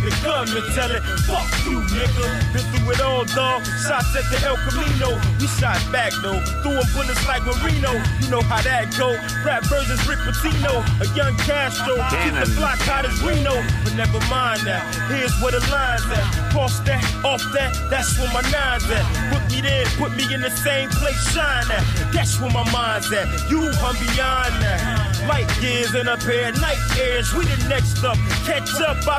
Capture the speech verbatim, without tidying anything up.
the gunman tell it, fuck you, nigga. Been through it all, dog. Shots at the El Camino. We shot back, though. Threw them bullets like Marino. You know how that go. Rap versions Rick Pitino. A young Castro. Keep the block hot as Reno. But never mind that. Here's where the line's at. Cross that, off that. That's where my nine's at. Put me there, put me in the same place, shine at. That's where my mind's at. You, I'm beyond that. Light years and a pair of night airs. We the next up. Catch up. I